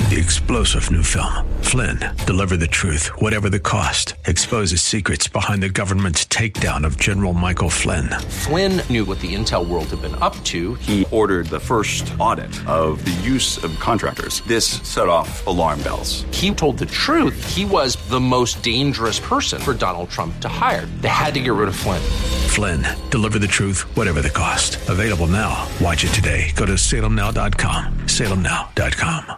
The explosive new film, Flynn, deliver the truth, whatever the cost, exposes secrets behind the government's takedown of General Michael Flynn. Flynn knew what the intel world had been up to. He ordered the first audit of the use of contractors. This set off alarm bells. He told the truth. He was the most dangerous person for Donald Trump to hire. They had to get rid of Flynn. Flynn, deliver the truth, whatever the cost. Available now. Watch it today. Go to salemnow.com. salemnow.com.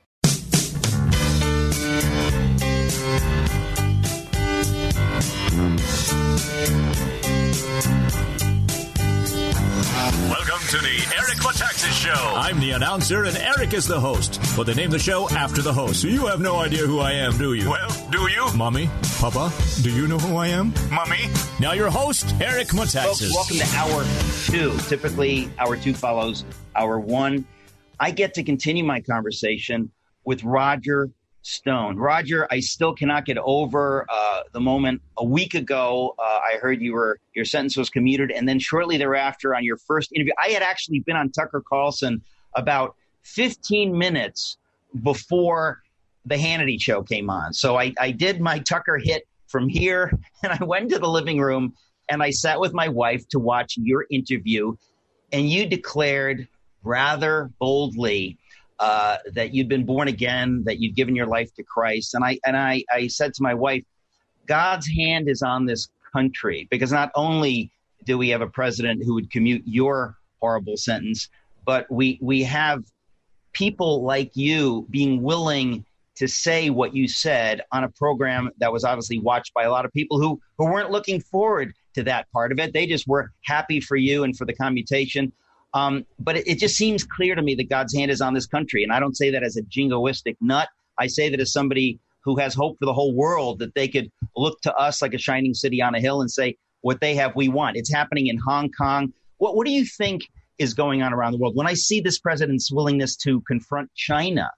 Welcome to the Eric Metaxas Show. I'm the announcer and Eric is the host. But they named the show after the host, so you have no idea who I am, do you? Well, do you? Mommy? Papa? Do you know who I am? Mommy? Now your host, Eric Metaxas. Folks, welcome to Hour 2. Typically, Hour 2 follows Hour 1. I get to continue my conversation with Roger Stone. Roger, I still cannot get over the moment a week ago I heard your sentence was commuted, and then shortly thereafter on your first interview, I had actually been on Tucker Carlson about 15 minutes before the Hannity show came on. So I did my Tucker hit from here, and I went to the living room, and I sat with my wife to watch your interview, and you declared rather boldly that you'd been born again, that you'd given your life to Christ. And I said to my wife, God's hand is on this country, because not only do we have a president who would commute your horrible sentence, but we have people like you being willing to say what you said on a program that was obviously watched by a lot of people who weren't looking forward to that part of it. They just were happy for you and for the commutation. But it just seems clear to me that God's hand is on this country. And I don't say that as a jingoistic nut. I say that as somebody who has hope for the whole world, that they could look to us like a shining city on a hill and say, what they have, we want. It's happening in Hong Kong. What do you think is going on around the world? When I see this president's willingness to confront China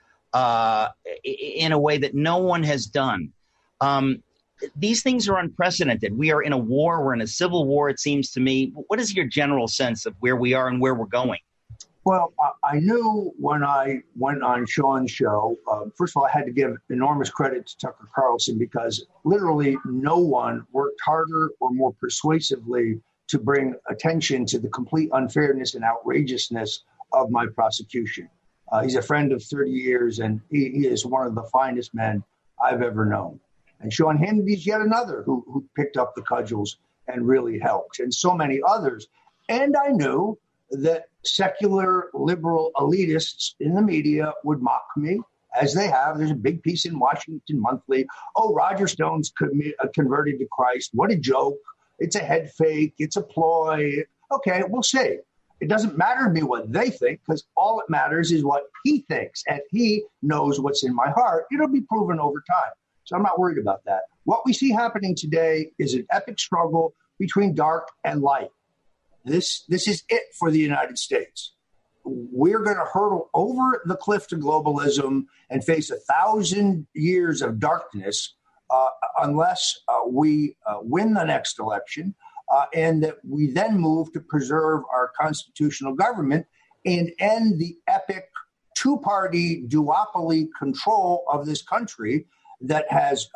in a way that no one has done, these things are unprecedented. We are in a war. We're in a civil war, it seems to me. What is your general sense of where we are and where we're going? Well, I knew when I went on Sean's show, first of all, I had to give enormous credit to Tucker Carlson, because literally no one worked harder or more persuasively to bring attention to the complete unfairness and outrageousness of my prosecution. He's a friend of 30 years, and he is one of the finest men I've ever known. And Sean Hannity's yet another who picked up the cudgels and really helped, and so many others. And I knew that secular liberal elitists in the media would mock me, as they have. There's a big piece in Washington Monthly. Oh, Roger Stone's converted to Christ. What a joke. It's a head fake. It's a ploy. Okay, we'll see. It doesn't matter to me what they think, because all it matters is what he thinks, and he knows what's in my heart. It'll be proven over time. So I'm not worried about that. What we see happening today is an epic struggle between dark and light. This is it for the United States. We're going to hurtle over the cliff to globalism and face 1,000 years of darkness unless we win the next election, and that we then move to preserve our constitutional government and end the epic two-party duopoly control of this country that has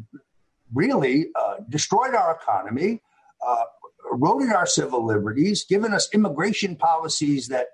really destroyed our economy, eroded our civil liberties, given us immigration policies that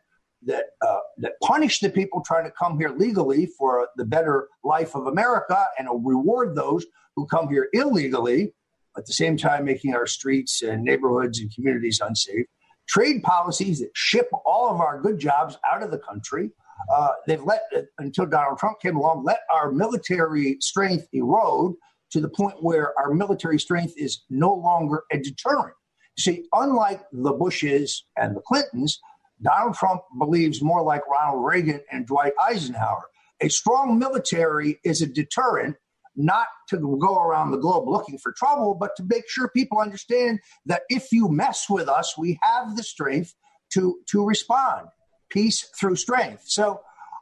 punish the people trying to come here legally for the better life of America, and reward those who come here illegally, at the same time making our streets and neighborhoods and communities unsafe. Trade policies that ship all of our good jobs out of the country. They've let, until Donald Trump came along, let our military strength erode to the point where our military strength is no longer a deterrent. See, unlike the Bushes and the Clintons, Donald Trump believes more like Ronald Reagan and Dwight Eisenhower. A strong military is a deterrent, not to go around the globe looking for trouble, but to make sure people understand that if you mess with us, we have the strength to respond. Peace through strength. So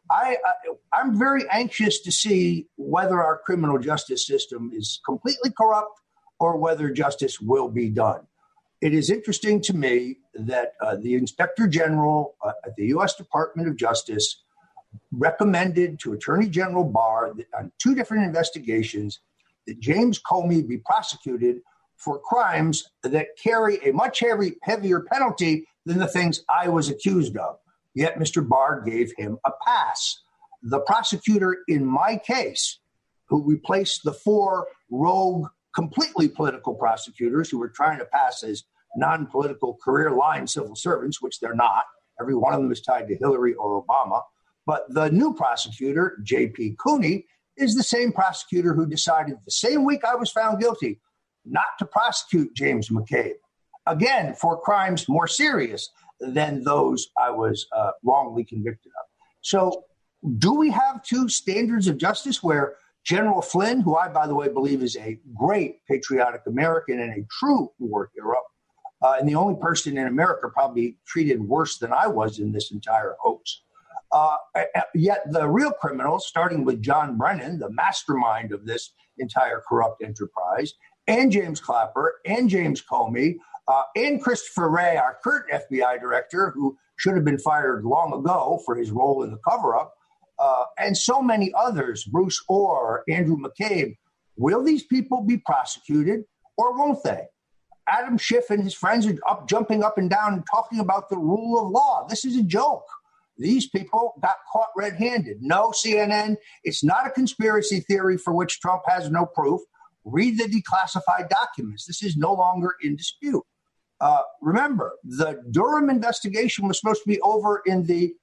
I'm very anxious to see whether our criminal justice system is completely corrupt or whether justice will be done. It is interesting to me that the Inspector General at the U.S. Department of Justice recommended to Attorney General Barr that on 2 different investigations that James Comey be prosecuted for crimes that carry a much heavier penalty than the things I was accused of. Yet Mr. Barr gave him a pass. The prosecutor in my case, who replaced the 4 rogue, completely political prosecutors who were trying to pass as non-political career line civil servants, which they're not. Every one of them is tied to Hillary or Obama. But the new prosecutor, J.P. Cooney, is the same prosecutor who decided the same week I was found guilty not to prosecute James McCabe, again, for crimes more serious than those I was wrongly convicted of. So do we have 2 standards of justice where General Flynn, who I, by the way, believe is a great patriotic American and a true war hero, and the only person in America probably treated worse than I was in this entire hoax. Yet the real criminals, starting with John Brennan, the mastermind of this entire corrupt enterprise, and James Clapper, and James Comey, and Christopher Wray, our current FBI director, who should have been fired long ago for his role in the cover-up, and so many others, Bruce Orr, Andrew McCabe. Will these people be prosecuted or won't they? Adam Schiff and his friends are jumping up and down and talking about the rule of law. This is a joke. These people got caught red-handed. No, CNN, it's not a conspiracy theory for which Trump has no proof. Read the declassified documents. This is no longer in dispute. Remember, the Durham investigation was supposed to be over in the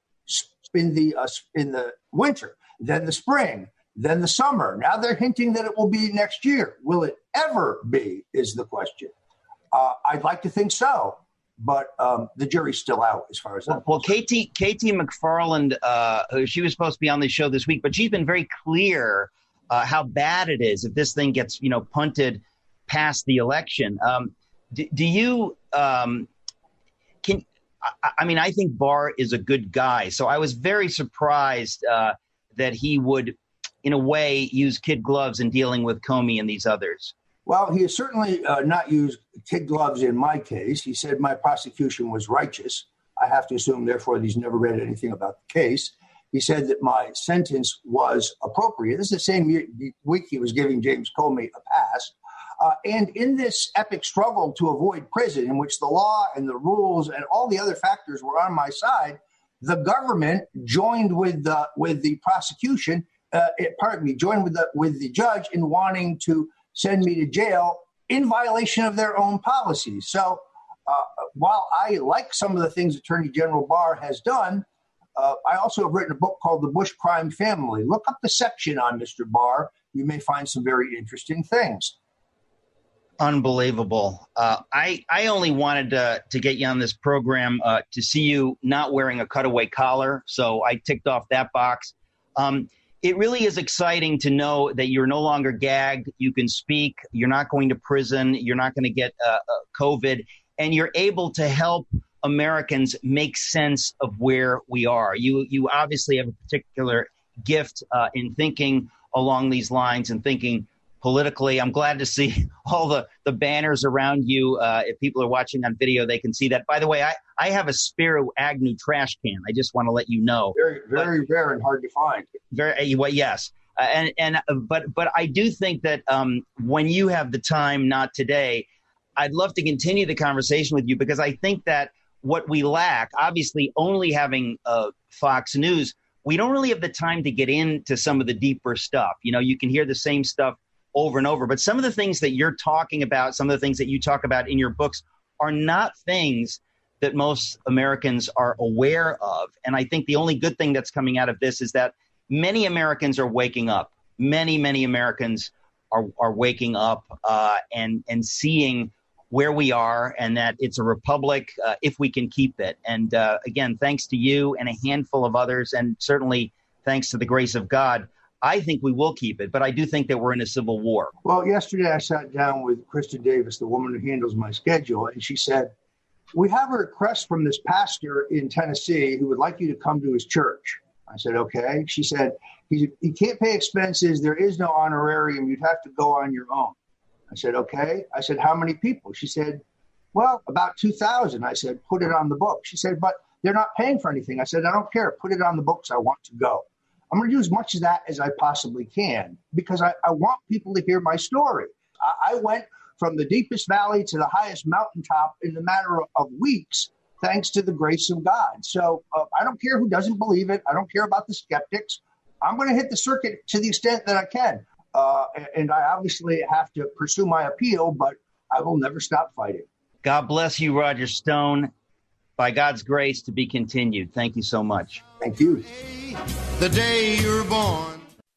winter, then the spring, then the summer. Now they're hinting that it will be next year. Will it ever be, is the question. I'd like to think so, but the jury's still out as far as that. Well, Katie McFarland, she was supposed to be on the show this week, but she's been very clear how bad it is if this thing gets, punted past the election. Do you I think Barr is a good guy. So I was very surprised that he would, in a way, use kid gloves in dealing with Comey and these others. Well, he has certainly not used kid gloves in my case. He said my prosecution was righteous. I have to assume, therefore, that he's never read anything about the case. He said that my sentence was appropriate. This is the same week he was giving James Comey a pass. And in this epic struggle to avoid prison, in which the law and the rules and all the other factors were on my side, the government joined with the prosecution. Joined with the judge in wanting to send me to jail in violation of their own policies. So while I like some of the things Attorney General Barr has done, I also have written a book called The Bush Crime Family. Look up the section on Mr. Barr. You may find some very interesting things. Unbelievable. I only wanted to get you on this program to see you not wearing a cutaway collar. So I ticked off that box. It really is exciting to know that you're no longer gagged. You can speak. You're not going to prison. You're not going to get COVID. And you're able to help Americans make sense of where we are. You obviously have a particular gift in thinking along these lines and thinking politically. I'm glad to see all the banners around you. If people are watching on video, they can see that. By the way, I have a Spiro Agnew trash can. I just want to let you know. Very, very rare and hard to find. Very well, yes. But I do think that when you have the time, not today, I'd love to continue the conversation with you, because I think that what we lack, obviously only having Fox News, we don't really have the time to get into some of the deeper stuff. You can hear the same stuff over and over, but some of the things that you're talking about, some of the things that you talk about in your books are not things that most Americans are aware of. And I think the only good thing that's coming out of this is that many Americans are waking up. Many Americans are waking up and seeing where we are, and that it's a republic if we can keep it. And again, thanks to you and a handful of others, and certainly thanks to the grace of God, I think we will keep it. But I do think that we're in a civil war. Well, yesterday I sat down with Kristen Davis, the woman who handles my schedule, and she said, we have a request from this pastor in Tennessee who would like you to come to his church. I said, okay. She said, he can't pay expenses. There is no honorarium. You'd have to go on your own. I said, okay. I said, how many people? She said, well, about 2,000. I said, put it on the book. She said, but they're not paying for anything. I said, I don't care. Put it on the books. I want to go. I'm going to use as much of that as I possibly can because I want people to hear my story. I went from the deepest valley to the highest mountaintop in a matter of weeks, thanks to the grace of God. So I don't care who doesn't believe it. I don't care about the skeptics. I'm going to hit the circuit to the extent that I can. And I obviously have to pursue my appeal, but I will never stop fighting. God bless you, Roger Stone. By God's grace, to be continued. Thank you so much. Thank you. The day you're born.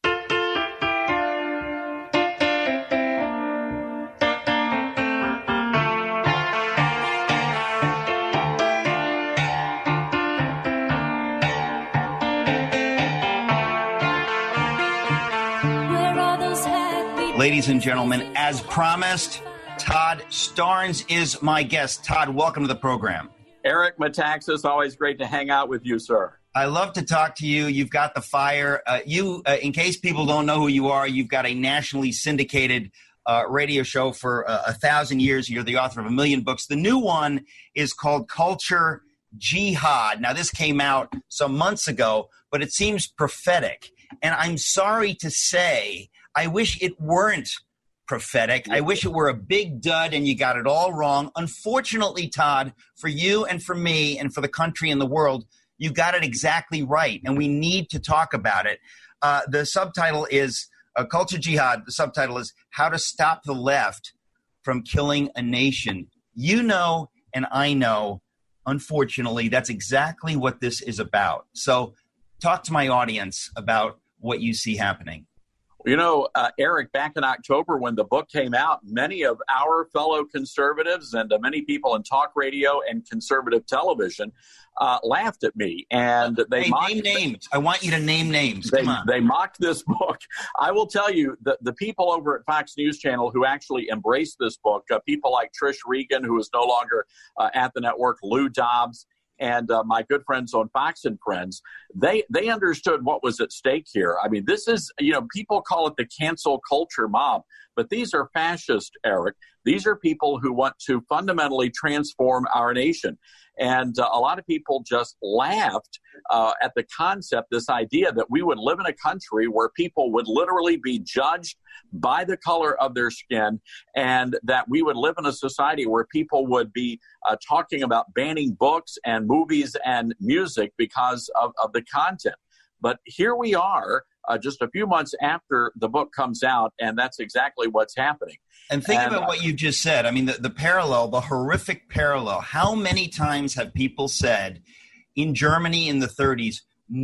Ladies and gentlemen, as promised, Todd Starnes is my guest. Todd, welcome to the program. Eric Metaxas, always great to hang out with you, sir. I love to talk to you. You've got the fire. In case people don't know who you are, you've got a nationally syndicated radio show for 1,000 years. You're the author of 1 million books. The new one is called Culture Jihad. Now, this came out some months ago, but it seems prophetic. And I'm sorry to say, I wish it weren't prophetic. I wish it were a big dud and you got it all wrong. Unfortunately, Todd, for you and for me and for the country and the world, you got it exactly right, and we need to talk about it. The subtitle is Culture Jihad. The subtitle is How to Stop the Left from Killing a Nation. You know, and I know, unfortunately, that's exactly what this is about. So talk to my audience about what you see happening. You know, Eric, back in October when the book came out, many of our fellow conservatives and many people in talk radio and conservative television laughed at me. And they mocked name names. I want you to name names. Come on. They mocked this book. I will tell you, the people over at Fox News Channel who actually embraced this book, people like Trish Regan, who is no longer at the network, Lou Dobbs, and my good friends on Fox and Friends, they understood what was at stake here. I mean, this is, people call it the cancel culture mob, but these are fascists, Eric. These are people who want to fundamentally transform our nation. And a lot of people just laughed at the concept, this idea that we would live in a country where people would literally be judged by the color of their skin, and that we would live in a society where people would be talking about banning books and movies and music because of the content. But here we are, just a few months after the book comes out, and that's exactly what's happening. And think about what you just said. I mean, the parallel, the horrific parallel. How many times have people said in Germany in the 30s,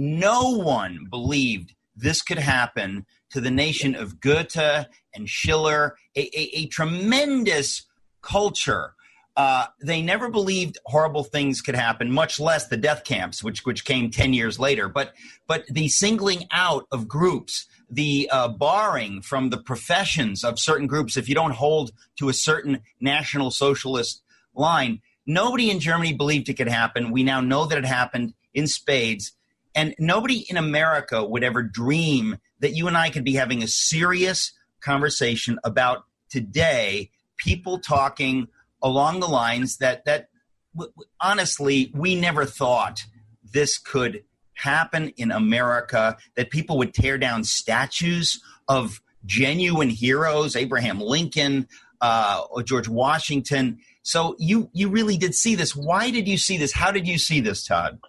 no one believed this could happen to the nation of Goethe and Schiller, a tremendous culture. They never believed horrible things could happen, much less the death camps, which came 10 years later. But the singling out of groups, the barring from the professions of certain groups if you don't hold to a certain National Socialist line, nobody in Germany believed it could happen. We now know that it happened in spades. And nobody in America would ever dream that you and I could be having a serious conversation about today, people talking along the lines that honestly, we never thought this could happen in America, that people would tear down statues of genuine heroes, Abraham Lincoln, or George Washington. So you really did see this. Why did you see this? How did you see this, Todd?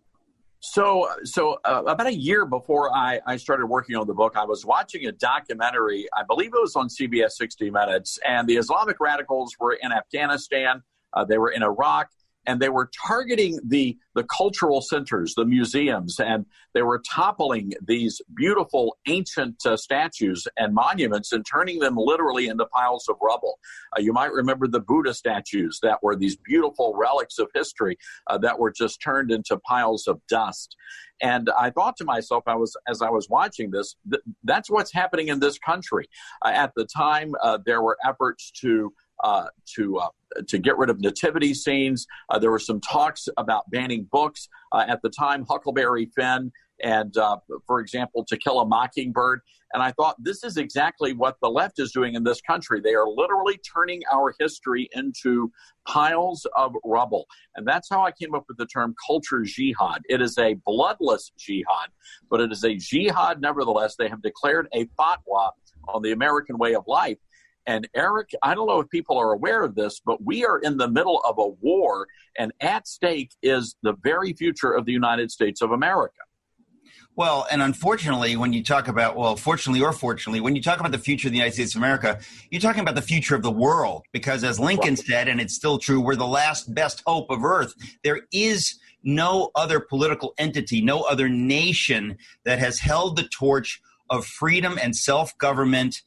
So about a year before I started working on the book, I was watching a documentary, I believe it was on CBS 60 Minutes, and the Islamic radicals were in Afghanistan, they were in Iraq, and they were targeting the cultural centers, the museums, and they were toppling these beautiful ancient statues and monuments and turning them literally into piles of rubble. You might remember the Buddha statues that were these beautiful relics of history that were just turned into piles of dust. And I thought to myself, as I was watching this, that's what's happening in this country. At the time, there were efforts to get rid of nativity scenes. There were some talks about banning books. At the time, Huckleberry Finn and, for example, To Kill a Mockingbird. And I thought, this is exactly what the left is doing in this country. They are literally turning our history into piles of rubble. And that's how I came up with the term culture jihad. It is a bloodless jihad, but it is a jihad nevertheless. They have declared a fatwa on the American way of life. And Eric, I don't know if people are aware of this, but we are in the middle of a war, and at stake is the very future of the United States of America. Well, and unfortunately, when you talk about, well, fortunately or fortunately, when you talk about the future of the United States of America, you're talking about the future of the world. Because as Lincoln said, and it's still true, we're the last best hope of Earth. There is no other political entity, no other nation that has held the torch of freedom and self-government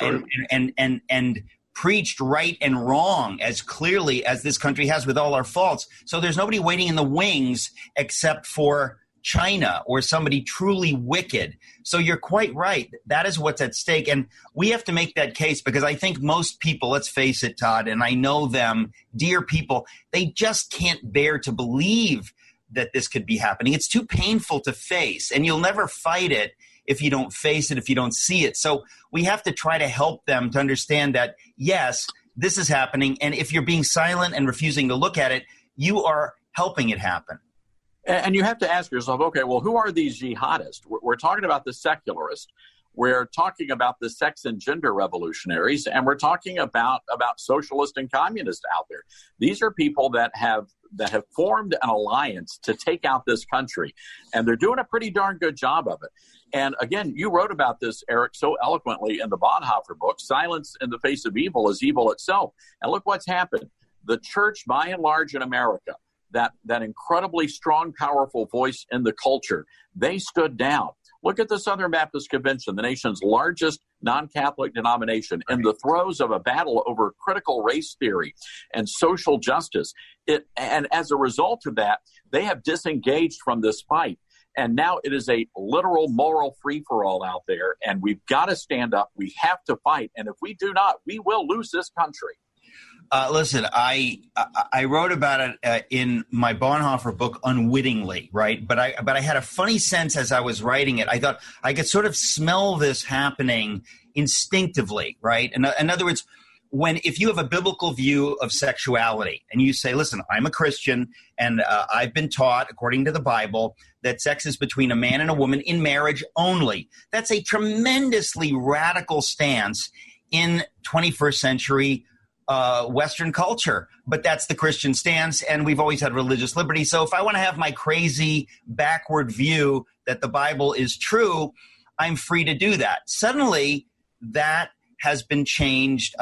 and preached right and wrong as clearly as this country has, with all our faults. So there's nobody waiting in the wings except for China or somebody truly wicked. So you're quite right. That is what's at stake. And we have to make that case, because I think most people, let's face it, Todd, and I know them, dear people, they just can't bear to believe that this could be happening. It's too painful to face, and you'll never fight it if you don't face it, if you don't see it. So we have to try to help them to understand that, yes, this is happening. And if you're being silent and refusing to look at it, you are helping it happen. And you have to ask yourself, okay, well, who are these jihadists? We're talking about the secularists. We're talking about the sex and gender revolutionaries, and we're talking about socialists and communists out there. These are people that have formed an alliance to take out this country, and they're doing a pretty darn good job of it. And again, you wrote about this, Eric, so eloquently in the Bonhoeffer book, Silence in the Face of Evil is Evil Itself. And look what's happened. The church, by and large in America, that incredibly strong, powerful voice in the culture, they stood down. Look at the Southern Baptist Convention, the nation's largest non-Catholic denomination, in the throes of a battle over critical race theory and social justice. And as a result of that, they have disengaged from this fight. And now it is a literal moral free-for-all out there, and we've got to stand up. We have to fight. And if we do not, we will lose this country. Listen, I wrote about it in my Bonhoeffer book unwittingly, right? But I had a funny sense as I was writing it. I thought I could sort of smell this happening instinctively, right? In other words, if you have a biblical view of sexuality and you say, listen, I'm a Christian and I've been taught, according to the Bible, that sex is between a man and a woman in marriage only. That's a tremendously radical stance in 21st century Western culture, but that's the Christian stance, and we've always had religious liberty. So if I want to have my crazy backward view that the Bible is true, I'm free to do that. Suddenly, that has been challenged,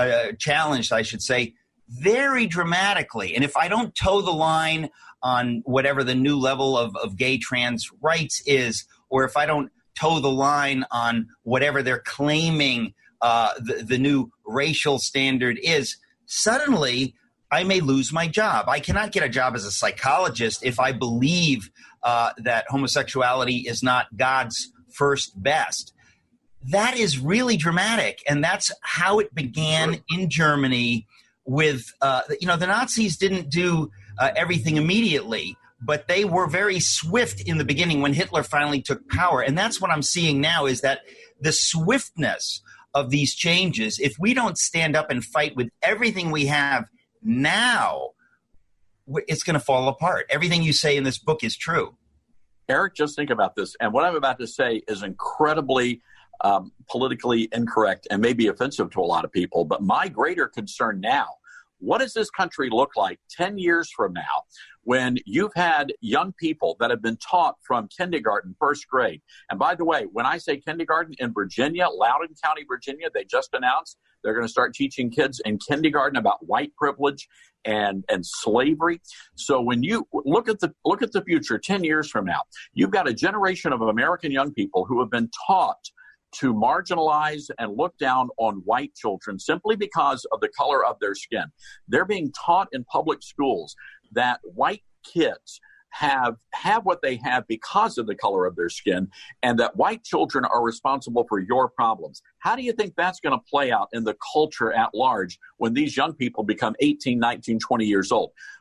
I should say, very dramatically. And if I don't toe the line on whatever the new level of gay trans rights is, or if I don't toe the line on whatever they're claiming the new racial standard is, suddenly I may lose my job. I cannot get a job as a psychologist if I believe that homosexuality is not God's first best. That is really dramatic, and that's how it began in Germany with, the Nazis didn't do everything immediately, but they were very swift in the beginning when Hitler finally took power. And that's what I'm seeing now, is that the swiftness of these changes, if we don't stand up and fight with everything we have now, it's going to fall apart. Everything you say in this book is true. Eric, just think about this. And what I'm about to say is incredibly politically incorrect and maybe offensive to a lot of people. But my greater concern now, what does this country look like 10 years from now when you've had young people that have been taught from kindergarten, first grade? And by the way, when I say kindergarten in Virginia, Loudoun County, Virginia, they just announced they're going to start teaching kids in kindergarten about white privilege and slavery. So when you look at the future 10 years from now, you've got a generation of American young people who have been taught to marginalize and look down on white children simply because of the color of their skin. They're being taught in public schools that white kids have what they have because of the color of their skin, and that white children are responsible for your problems. How do you think that's going to play out in the culture at large when these young people become 18, 19, 20 years old?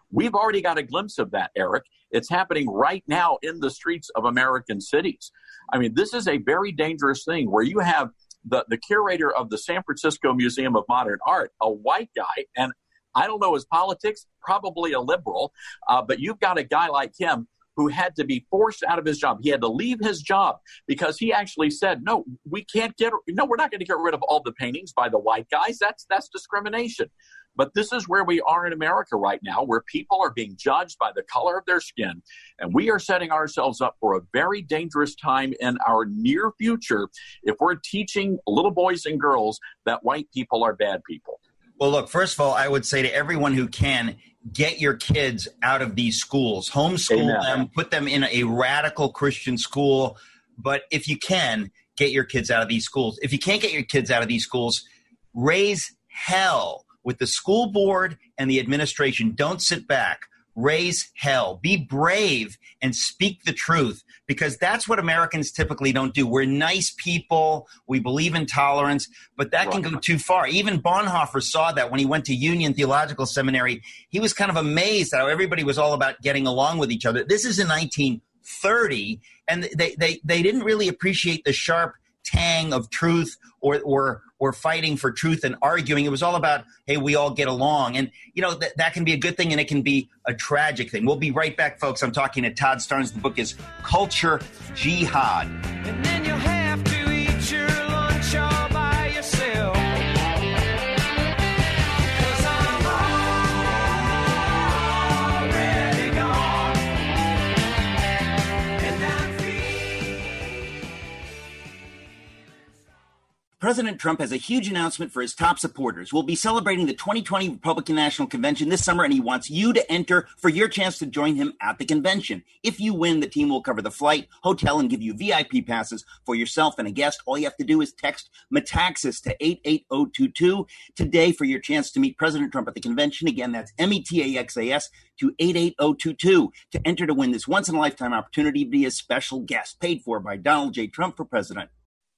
We've already got a glimpse of that, Eric. It's happening right now in the streets of American cities. I mean, this is a very dangerous thing where you have the curator of the San Francisco Museum of Modern Art, a white guy, and I don't know his politics, probably a liberal, but you've got a guy like him who had to be forced out of his job. He had to leave his job because he actually said, no, we're not going to get rid of all the paintings by the white guys. That's discrimination. But this is where we are in America right now, where people are being judged by the color of their skin. And we are setting ourselves up for a very dangerous time in our near future if we're teaching little boys and girls that white people are bad people. Well, look, first of all, I would say to everyone who can, get your kids out of these schools, homeschool them, put them in a radical Christian school. But if you can, get your kids out of these schools. If you can't get your kids out of these schools, raise hell with the school board and the administration. Don't sit back. Raise hell. Be brave and speak the truth, because that's what Americans typically don't do. We're nice people. We believe in tolerance, but that can go too far. Even Bonhoeffer saw that when he went to Union Theological Seminary. He was kind of amazed how everybody was all about getting along with each other. This is in 1930, and they didn't really appreciate the sharp tang of truth or fighting for truth and arguing. It was all about, hey, we all get along. And, you know, that can be a good thing and it can be a tragic thing. We'll be right back, folks. I'm talking to Todd Starnes. The book is Culture Jihad. And then you'll have to eat your lunch all by yourself. 'Cause I'm already gone. And I'm free. President Trump has a huge announcement for his top supporters. We'll be celebrating the 2020 Republican National Convention this summer, and he wants you to enter for your chance to join him at the convention. If you win, the team will cover the flight, hotel, and give you VIP passes for yourself and a guest. All you have to do is text Metaxas to 88022 today for your chance to meet President Trump at the convention. Again, that's METAXAS to 88022 to enter to win this once-in-a-lifetime opportunity to be a special guest, paid for by Donald J. Trump for president.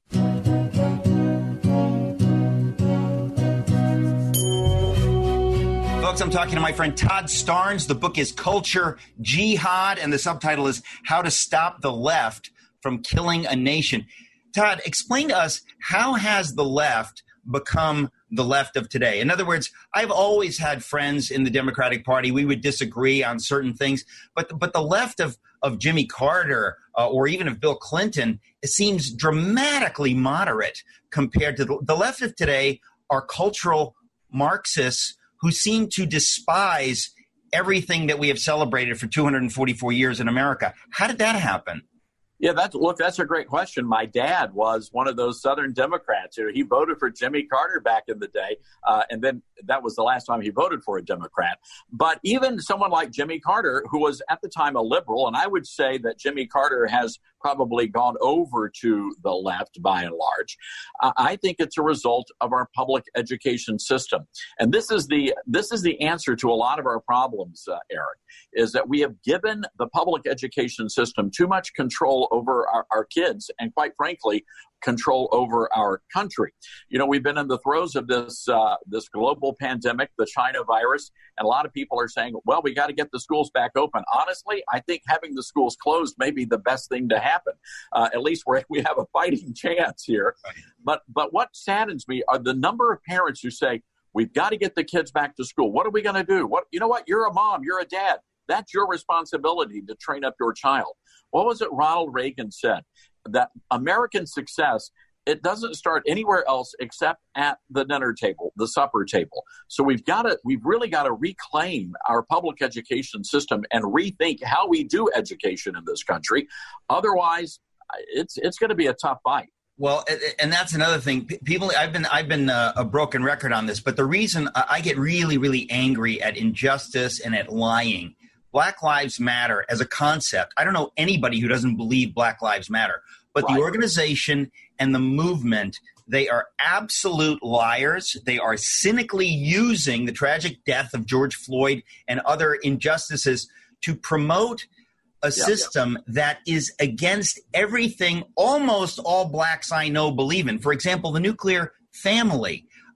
Folks, I'm talking to my friend Todd Starnes. The book is Culture Jihad, and the subtitle is How to Stop the Left from Killing a Nation. Todd, explain to us, how has the left become the left of today? In other words, I've always had friends in the Democratic Party. We would disagree on certain things, but the left of Jimmy Carter or even of Bill Clinton, it seems dramatically moderate compared to the left of today. Are cultural Marxists who seem to despise everything that we have celebrated for 244 years in America. How did that happen? Yeah, that's a great question. My dad was one of those Southern Democrats. He voted for Jimmy Carter back in the day, and then that was the last time he voted for a Democrat. But even someone like Jimmy Carter, who was at the time a liberal, and I would say that Jimmy Carter has probably gone over to the left by and large. I think it's a result of our public education system. And this is the answer to a lot of our problems, Eric, is that we have given the public education system too much control over our kids and, quite frankly, control over our country. You know, we've been in the throes of this global pandemic, the China virus, and a lot of people are saying, well, we got to get the schools back open. Honestly, I think having the schools closed may be the best thing to happen. At least we have a fighting chance here. But what saddens me are the number of parents who say, we've got to get the kids back to school. What are we going to do? You know what? You're a mom. You're a dad. That's your responsibility to train up your child. What was it Ronald Reagan said? That American success, it doesn't start anywhere else except at the dinner table, the supper table. So we've really got to reclaim our public education system and rethink how we do education in this country. Otherwise, it's going to be a tough fight. Well, and that's another thing. People, I've been a broken record on this, but the reason I get really, really angry at injustice and at lying. Black Lives Matter as a concept. I don't know anybody who doesn't believe Black Lives Matter, but the organization and the movement, they are absolute liars. They are cynically using the tragic death of George Floyd and other injustices to promote a system that is against everything almost all blacks I know believe in. For example, the nuclear family.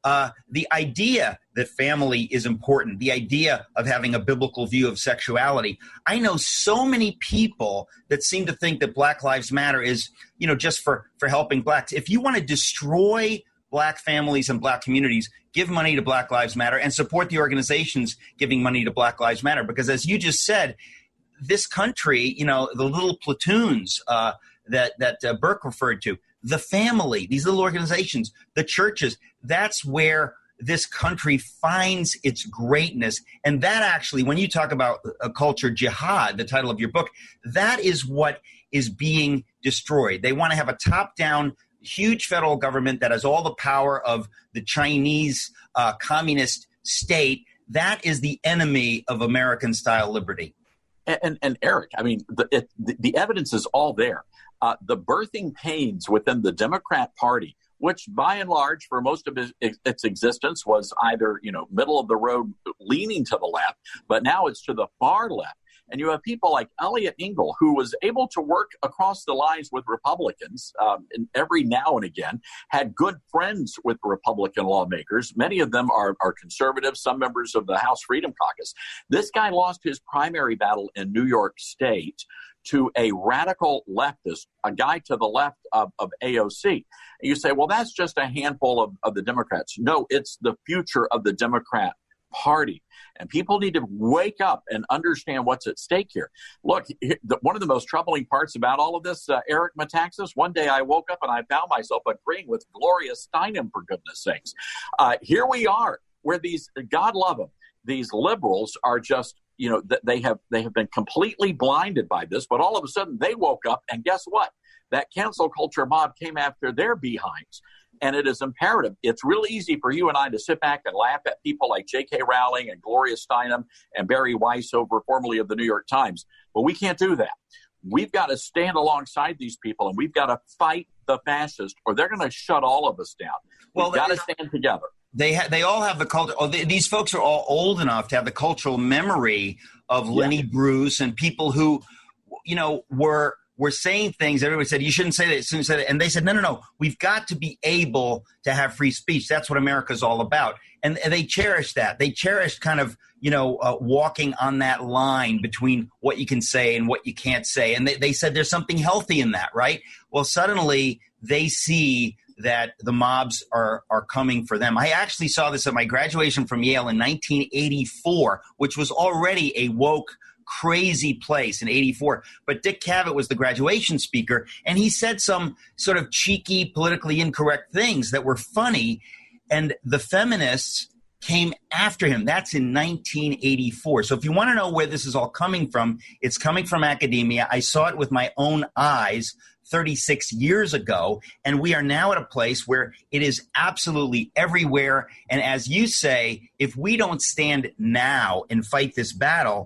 the idea that family is important, the idea of having a biblical view of sexuality. I know so many people that seem to think that Black Lives Matter is, just for helping blacks. If you want to destroy black families and black communities, give money to Black Lives Matter and support the organizations giving money to Black Lives Matter. Because as you just said, this country, the little platoons that Burke referred to, the family, these little organizations, the churches, that's where this country finds its greatness. And that actually, when you talk about a culture jihad, the title of your book, that is what is being destroyed. They want to have a top-down, huge federal government that has all the power of the Chinese communist state. That is the enemy of American-style liberty. And Eric, I mean, the evidence is all there. The birthing pains within the Democrat Party, which by and large, for most of its existence, was either, middle of the road leaning to the left, but now it's to the far left. And you have people like Elliot Engel, who was able to work across the lines with Republicans and every now and again, had good friends with Republican lawmakers. Many of them are conservatives, some members of the House Freedom Caucus. This guy lost his primary battle in New York State to a radical leftist, a guy to the left of AOC. And you say, well, that's just a handful of the Democrats. No, it's the future of the Democrat Party. And people need to wake up and understand what's at stake here. Look, one of the most troubling parts about all of this, Eric Metaxas, one day I woke up and I found myself agreeing with Gloria Steinem, for goodness sakes. Here we are, where these, God love them, these liberals are just, they have been completely blinded by this, but all of a sudden they woke up, and guess what? That cancel culture mob came after their behinds. And it is imperative. It's real easy for you and I to sit back and laugh at people like J.K. Rowling and Gloria Steinem and Barry Weiss, formerly of the New York Times. But we can't do that. We've got to stand alongside these people, and we've got to fight the fascists, or they're going to shut all of us down. We've got to stand together. They all have the culture. These folks are all old enough to have the cultural memory of Lenny Bruce and people who, were saying things. Everybody said, you shouldn't say that, you shouldn't say that. And they said, no. We've got to be able to have free speech. That's what America's all about. And they cherish that. They cherish kind of, walking on that line between what you can say and what you can't say. And they said there's something healthy in that, right? Well, suddenly they see that the mobs are coming for them. I actually saw this at my graduation from Yale in 1984, which was already a woke, crazy place in 84. But Dick Cavett was the graduation speaker, and he said some sort of cheeky, politically incorrect things that were funny, and the feminists came after him. That's in 1984. So if you want to know where this is all coming from, it's coming from academia. I saw it with my own eyes 36 years ago, and we are now at a place where it is absolutely everywhere. And as you say, if we don't stand now and fight this battle,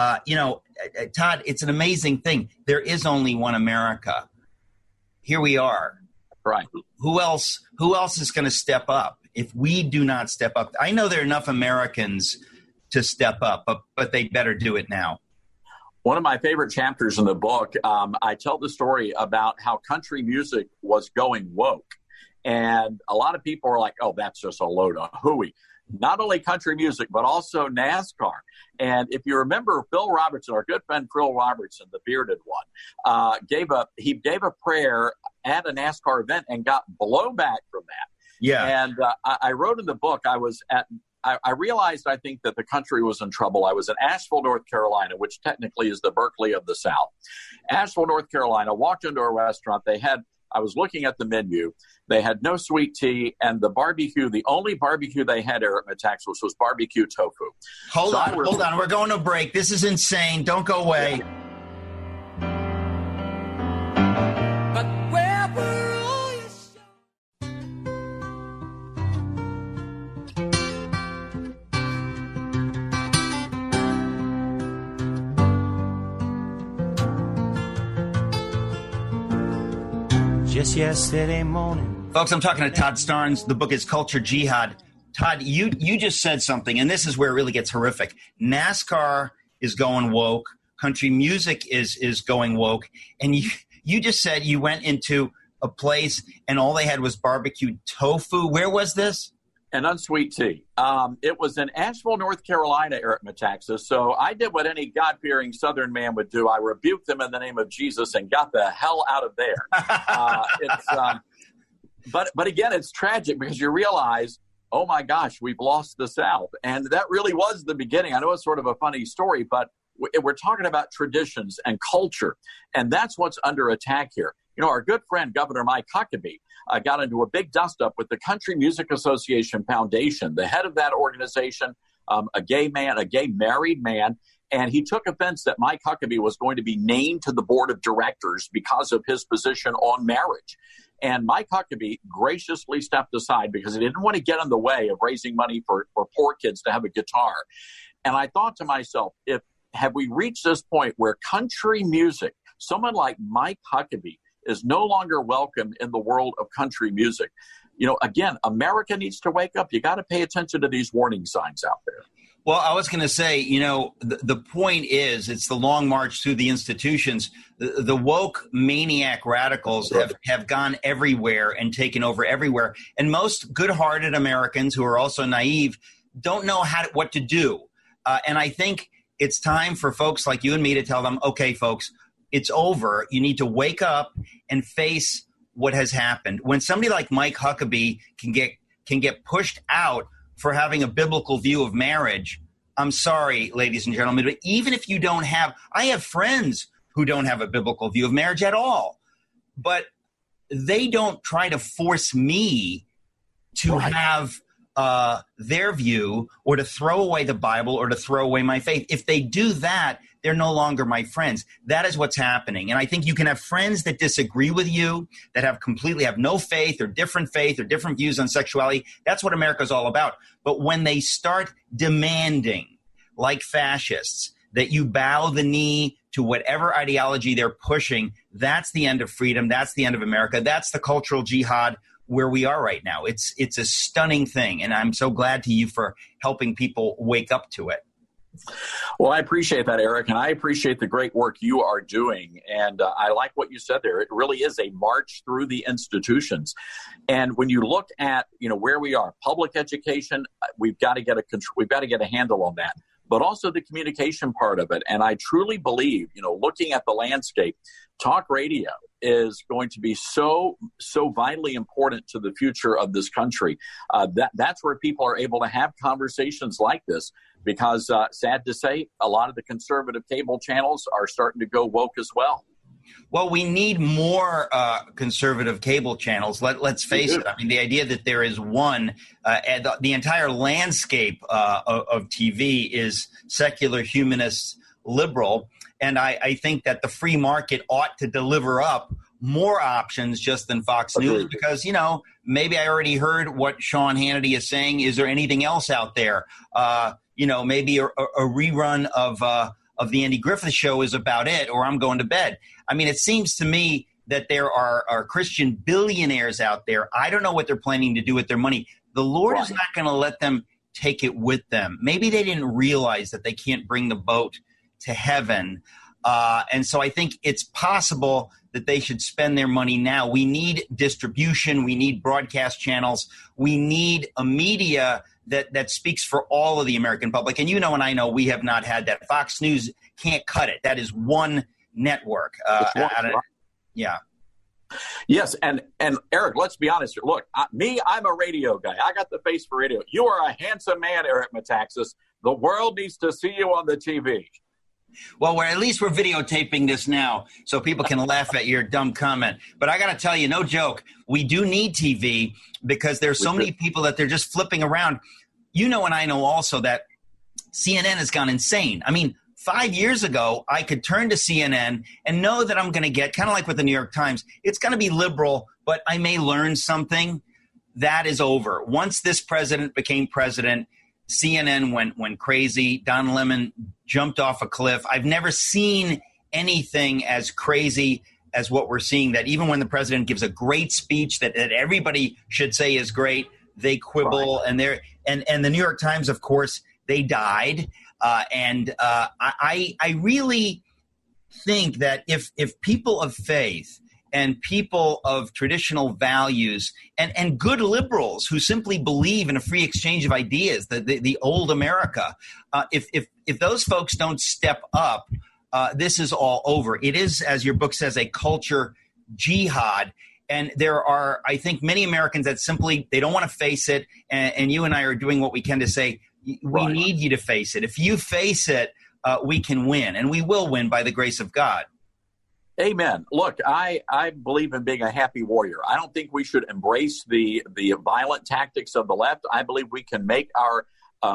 Todd, it's an amazing thing. There is only one America. Here we are. Right. Who else is going to step up if we do not step up? I know there are enough Americans to step up, but they better do it now. One of my favorite chapters in the book, I tell the story about how country music was going woke. And a lot of people are like, oh, that's just a load of hooey. Not only country music, but also NASCAR. And if you remember, Phil Robertson, our good friend Phil Robertson, the bearded one, gave a prayer at a NASCAR event and got blowback from that. Yeah. And I wrote in the book, I realized, I think, that the country was in trouble. I was in Asheville, North Carolina, which technically is the Berkeley of the South. Asheville, North Carolina, walked into a restaurant. I was looking at the menu. They had no sweet tea, and the only barbecue they had, Eric Metaxas, was barbecue tofu. Hold on. We're going to break. This is insane. Don't go away. Yeah. Just yesterday morning. Folks, I'm talking to Todd Starnes. The book is Culture Jihad. Todd, you just said something, and this is where it really gets horrific. NASCAR is going woke. Country music is going woke. And you just said you went into a place and all they had was barbecued tofu. Where was this? and unsweet tea. It was in Asheville, North Carolina, Eric Metaxas. So I did what any God-fearing Southern man would do. I rebuked them in the name of Jesus and got the hell out of there. But again, it's tragic because you realize, oh my gosh, we've lost the South. And that really was the beginning. I know it's sort of a funny story, but we're talking about traditions and culture. And that's what's under attack here. You know, our good friend, Governor Mike Huckabee, got into a big dust-up with the Country Music Association Foundation, the head of that organization, a gay married man, and he took offense that Mike Huckabee was going to be named to the board of directors because of his position on marriage. And Mike Huckabee graciously stepped aside because he didn't want to get in the way of raising money for poor kids to have a guitar. And I thought to myself, have we reached this point where country music, someone like Mike Huckabee, is no longer welcome in the world of country music? You know, again, America needs to wake up. You got to pay attention to these warning signs out there. Well, I was going to say, you know, the point is it's the long march through the institutions. The woke maniac radicals have gone everywhere and taken over everywhere. And most good-hearted Americans who are also naive don't know what to do. And I think it's time for folks like you and me to tell them, okay, folks, it's over. You need to wake up and face what has happened. When somebody like Mike Huckabee can get pushed out for having a biblical view of marriage, I'm sorry, ladies and gentlemen, but even if you don't have – I have friends who don't have a biblical view of marriage at all, but they don't try to force me to have their view or to throw away the Bible or to throw away my faith. If they do that, they're no longer my friends. That is what's happening. And I think you can have friends that disagree with you, that have no faith or different views on sexuality. That's what America's all about. But when they start demanding, like fascists, that you bow the knee to whatever ideology they're pushing, that's the end of freedom. That's the end of America. That's the cultural jihad where we are right now. It's a stunning thing. And I'm so glad to you for helping people wake up to it. Well, I appreciate that, Eric, and I appreciate the great work you are doing. And I like what you said there. It really is a march through the institutions. And when you look at, you know, where we are, public education, we've got to get a handle on that, but also the communication part of it. And I truly believe, you know, looking at the landscape, talk radio is going to be so vitally important to the future of this country. That's where people are able to have conversations like this. Because sad to say, a lot of the conservative cable channels are starting to go woke as well. Well, we need more conservative cable channels. Let's face it. I mean, the idea that there is one, and the entire landscape of TV is secular, humanist, liberal. And I think that the free market ought to deliver up more options just than Fox News because, you know, maybe I already heard what Sean Hannity is saying. Is there anything else out there? You know, maybe a rerun of the Andy Griffith Show is about it, or I'm going to bed. I mean, it seems to me that there are Christian billionaires out there. I don't know what they're planning to do with their money. The Lord is not going to let them take it with them. Maybe they didn't realize that they can't bring the boat to heaven. And so I think it's possible that they should spend their money now. We need distribution. We need broadcast channels. We need a media that speaks for all of the American public. And you know and I know we have not had that. Fox News can't cut it. That is one network. Yeah. Yes, and Eric, let's be honest here. Look, I'm a radio guy. I got the face for radio. You are a handsome man, Eric Metaxas. The world needs to see you on the TV. Well, at least we're videotaping this now so people can laugh at your dumb comment. But I got to tell you, no joke, we do need TV because there's so many people that they're just flipping around. You know and I know also that CNN has gone insane. I mean, 5 years ago, I could turn to CNN and know that I'm going to get, kind of like with the New York Times, it's going to be liberal, but I may learn something. That is over. Once this president became president, CNN went crazy. Don Lemon jumped off a cliff. I've never seen anything as crazy as what we're seeing, that even when the president gives a great speech that everybody should say is great, they quibble. Right. And the New York Times, of course, they died. I really think that if people of faith and people of traditional values and good liberals who simply believe in a free exchange of ideas, the old America, if those folks don't step up, this is all over. It is, as your book says, a culture jihad. And there are, I think, many Americans that simply, they don't want to face it. And you and I are doing what we can to say, we need you to face it. If you face it, we can win. And we will win by the grace of God. Amen. Look, I believe in being a happy warrior. I don't think we should embrace the violent tactics of the left. I believe we can make our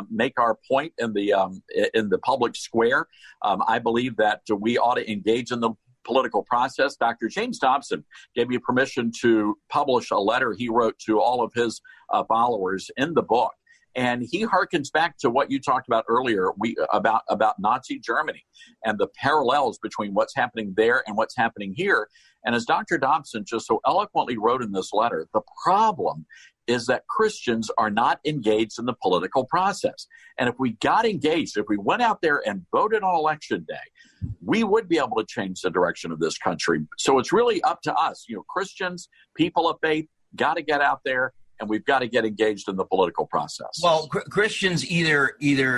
point in the public square. I believe that we ought to engage in the political process. Dr. James Dobson gave me permission to publish a letter he wrote to all of his followers in the book. And he harkens back to what you talked about earlier about Nazi Germany and the parallels between what's happening there and what's happening here. And as Dr. Dobson just so eloquently wrote in this letter, the problem is that Christians are not engaged in the political process. And if we got engaged, if we went out there and voted on election day, we would be able to change the direction of this country. So it's really up to us. Christians, people of faith, got to get out there, and we've got to get engaged in the political process. Well, Christians either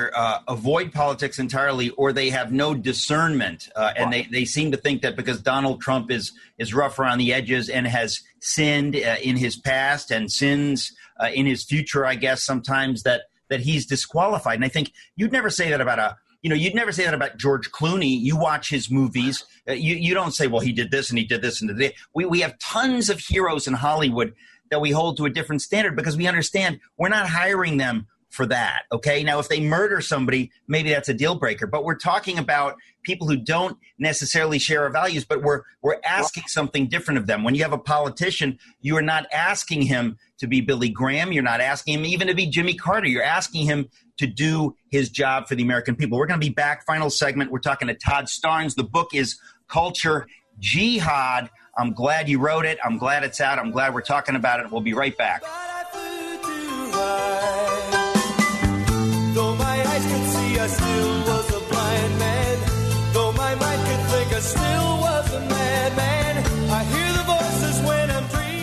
avoid politics entirely, or they have no discernment, and they seem to think that because Donald Trump is rough around the edges and has sinned in his past and sins in his future, I guess sometimes that he's disqualified. And I think you'd never say that about you'd never say that about George Clooney. You watch his movies. You don't say, well, he did this and he did this and did that. We have tons of heroes in Hollywood that we hold to a different standard because we understand we're not hiring them for that, okay? Now, if they murder somebody, maybe that's a deal breaker, but we're talking about people who don't necessarily share our values, but we're asking something different of them. When you have a politician, you are not asking him to be Billy Graham. You're not asking him even to be Jimmy Carter. You're asking him to do his job for the American people. We're going to be back, final segment. We're talking to Todd Starnes. The book is Culture Jihad. I'm glad you wrote it. I'm glad it's out. I'm glad we're talking about it. We'll be right back. Though my eyes could see, I still was a blind man. Though my mind could think, I still was a madman. I hear the voices when I'm dreaming.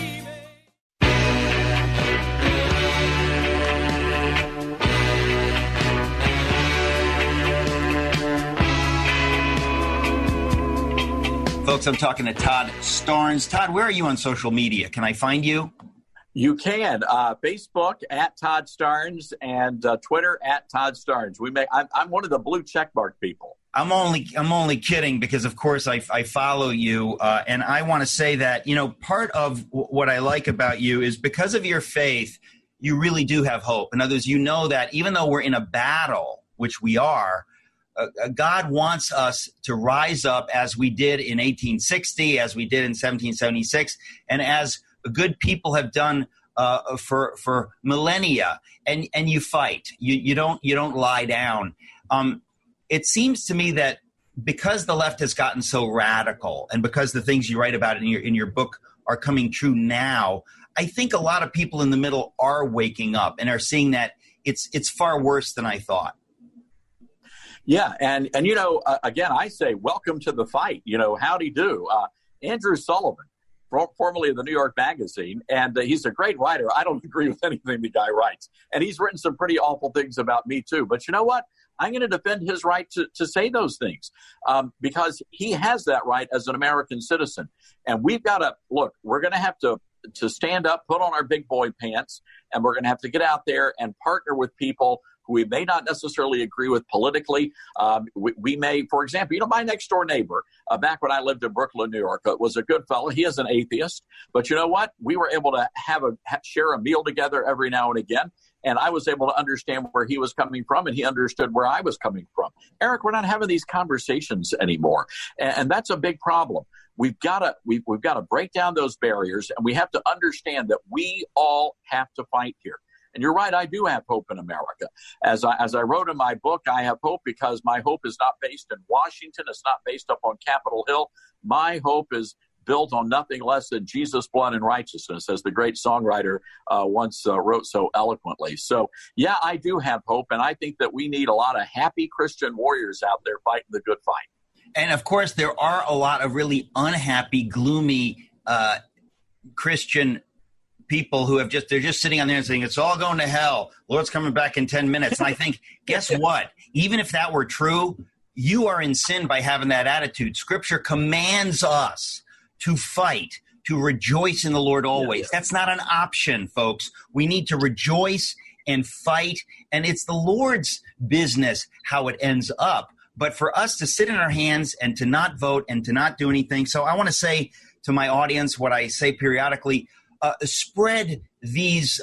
Folks, I'm talking to Todd Starnes. Todd, where are you on social media? Can I find you? You can. Facebook at Todd Starnes and Twitter at Todd Starnes. I'm one of the blue checkmark people. I'm only kidding because, of course, I follow you, and I want to say that part of what I like about you is because of your faith, you really do have hope. In other words, that even though we're in a battle, which we are, God wants us to rise up as we did in 1860, as we did in 1776, and as good people have done for millennia. And you fight. You don't lie down. It seems to me that because the left has gotten so radical, and because the things you write about in your book are coming true now, I think a lot of people in the middle are waking up and are seeing that it's far worse than I thought. Yeah, and again, I say welcome to the fight. Howdy do. Andrew Sullivan, formerly of the New York Magazine, and he's a great writer. I don't agree with anything the guy writes, and he's written some pretty awful things about me too. But you know what? I'm going to defend his right to say those things because he has that right as an American citizen. And we've got to look. We're going to have to stand up, put on our big boy pants, and we're going to have to get out there and partner with people who we may not necessarily agree with politically. We may, for example, my next door neighbor, back when I lived in Brooklyn, New York, was a good fellow. He is an atheist, but you know what? We were able to share a meal together every now and again, and I was able to understand where he was coming from, and he understood where I was coming from. Eric, we're not having these conversations anymore, and that's a big problem. We've got to break down those barriers, and we have to understand that we all have to fight here. And you're right, I do have hope in America. As I wrote in my book, I have hope because my hope is not based in Washington. It's not based up on Capitol Hill. My hope is built on nothing less than Jesus' blood and righteousness, as the great songwriter once wrote so eloquently. So, yeah, I do have hope, and I think that we need a lot of happy Christian warriors out there fighting the good fight. And, of course, there are a lot of really unhappy, gloomy, Christian people who they're just sitting on there and saying, it's all going to hell. Lord's coming back in 10 minutes. And I think, guess what? Even if that were true, you are in sin by having that attitude. Scripture commands us to fight, to rejoice in the Lord always. That's not an option, folks. We need to rejoice and fight, and it's the Lord's business how it ends up. But for us to sit in our hands and to not vote and to not do anything. So I want to say to my audience what I say periodically, spread these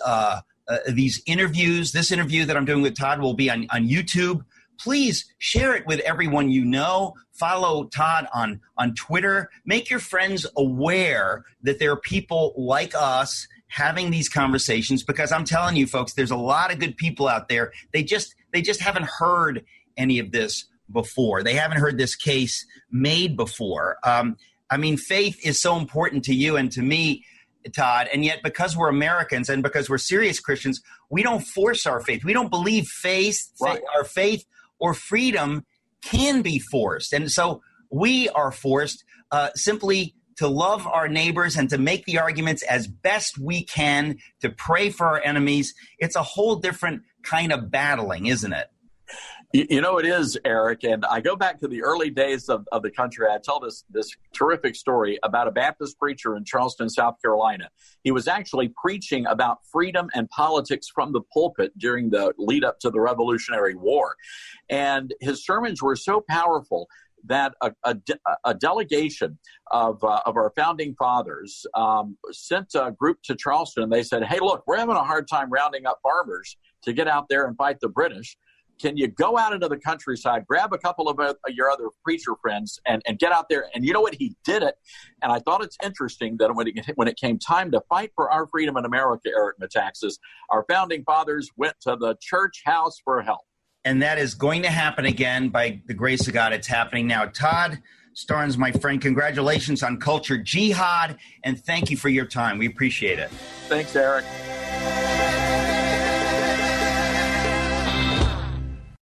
interviews. This interview that I'm doing with Todd will be on YouTube. Please share it with everyone you know. Follow Todd on Twitter. Make your friends aware that there are people like us having these conversations, because I'm telling you, folks, there's a lot of good people out there. They just haven't heard any of this before. They haven't heard this case made before. Faith is so important to you and to me, Todd, and yet because we're Americans and because we're serious Christians, we don't force our faith. We don't believe our faith or freedom can be forced. And so we are forced simply to love our neighbors and to make the arguments as best we can, to pray for our enemies. It's a whole different kind of battling, isn't it? You know, it is, Eric. And I go back to the early days of the country. I tell this terrific story about a Baptist preacher in Charleston, South Carolina. He was actually preaching about freedom and politics from the pulpit during the lead up to the Revolutionary War. And his sermons were so powerful that a delegation of our founding fathers sent a group to Charleston, and they said, hey, look, we're having a hard time rounding up farmers to get out there and fight the British. Can you go out into the countryside, grab a couple of your other preacher friends, and get out there? And you know what? He did it. And I thought it's interesting that when it came time to fight for our freedom in America, Eric Metaxas, our founding fathers went to the church house for help. And that is going to happen again by the grace of God. It's happening now. Todd Starnes, my friend, congratulations on Culture Jihad, and thank you for your time. We appreciate it. Thanks, Eric.